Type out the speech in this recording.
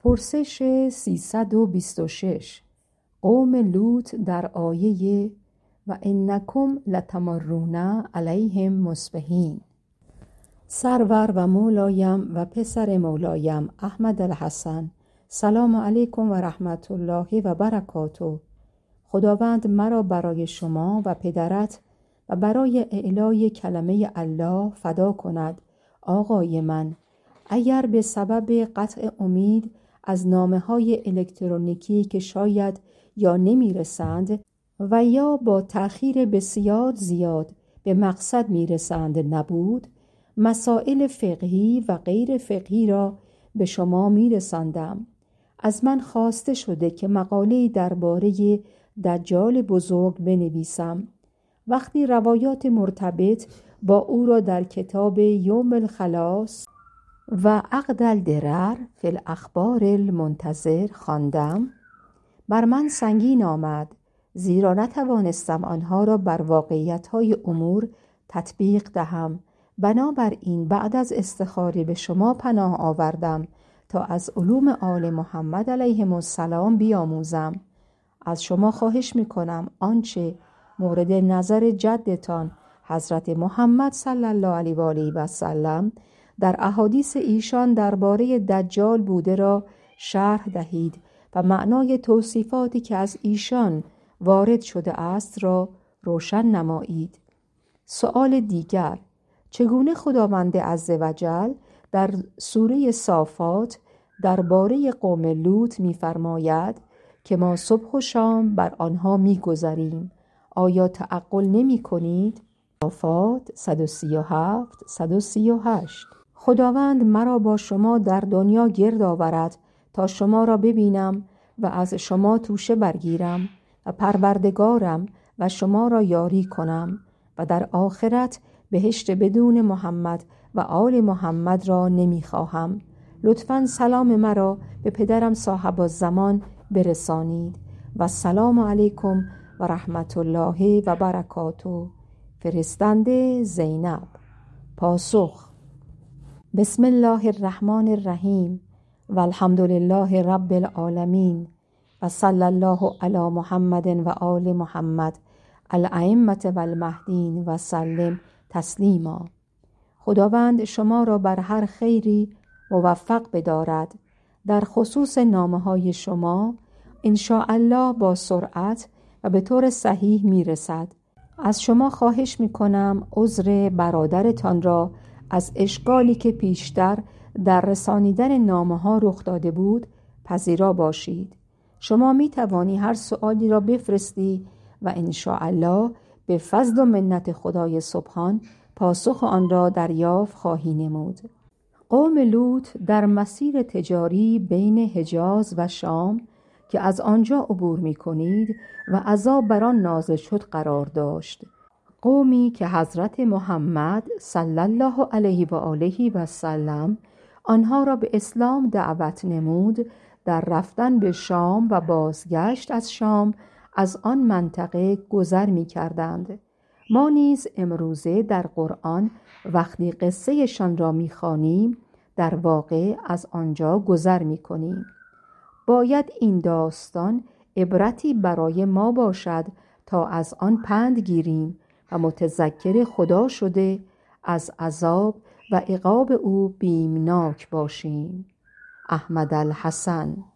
پرسش 326 قوم لوط در آیه و انکم لتمرون علیهم مصبحین. سرور و مولایم و پسر مولایم احمد الحسن، سلام علیکم و رحمت الله و برکاته. خداوند مرا برای شما و پدرت و برای اعلای کلمه الله فدا کند. آقای من، اگر به سبب قطع امید از نامه‌های الکترونیکی که شاید یا نمی‌رسند و یا با تأخیر بسیار زیاد به مقصد می‌رسند نبود، مسائل فقهی و غیر فقهی را به شما می‌رساندم. از من خواسته شده که مقاله‌ای درباره دجال بزرگ بنویسم. وقتی روایات مرتبط با او را در کتاب یوم الخلاص و عقد الدرر فی الاخبار المنتظر خواندم، بر من سنگین آمد، زیرا نتوانستم آنها را بر واقعیت‌های امور تطبیق دهم. بنابراین بعد از استخاره به شما پناه آوردم تا از علوم آل محمد علیهم السلام بیاموزم. از شما خواهش می‌کنم آنچه مورد نظر جدتان حضرت محمد صلی الله علیه و آله و سلم در احادیث ایشان درباره دجال بوده را شرح دهید و معنای توصیفاتی که از ایشان وارد شده است را روشن نمایید. سؤال دیگر: چگونه خداوند عزوجل در سوره صافات درباره قوم لوط می‌فرماید که ما صبح و شام بر آنها می‌گذریم؟ آیا تعقل نمی‌کنید؟ صافات 137 138. خداوند مرا با شما در دنیا گرد آورد تا شما را ببینم و از شما توشه برگیرم و پروردگارم و شما را یاری کنم و در آخرت بهشت بدون محمد و آل محمد را نمیخواهم. لطفاً سلام مرا به پدرم صاحب الزمان برسانید و سلام علیکم و رحمت الله و برکاته. فرستنده زینب. پاسخ: بسم الله الرحمن الرحیم و الحمد لله رب العالمین و صلی الله علی محمد و آل محمد الائمة و المهدین و سلم تسلیما. خداوند شما را بر هر خیری موفق بدارد. در خصوص نامه‌های شما انشاءالله با سرعت و به طور صحیح میرسد. از شما خواهش میکنم عذر برادرتان را از اشکالی که پیشتر در رسانیدن نامه‌ها رخ داده بود پذیرا باشید. شما میتوانی هر سؤالی را بفرستی و انشاءالله به فضل و منت خدای سبحان پاسخ آن را دریافت خواهی نمود. قوم لوط در مسیر تجاری بین حجاز و شام که از آنجا عبور می کنید و عذاب بر آن نازل شد قرار داشت. قومی که حضرت محمد صلی الله علیه و آله و سلم آنها را به اسلام دعوت نمود، در رفتن به شام و بازگشت از شام از آن منطقه گذر می کردند. ما نیز امروزه در قرآن وقتی قصه شان را می خوانیم در واقع از آنجا گذر می کنیم. باید این داستان عبرتی برای ما باشد تا از آن پند گیریم و متذکر خدا شده از عذاب و عقاب او بیمناک باشیم. احمد الحسن.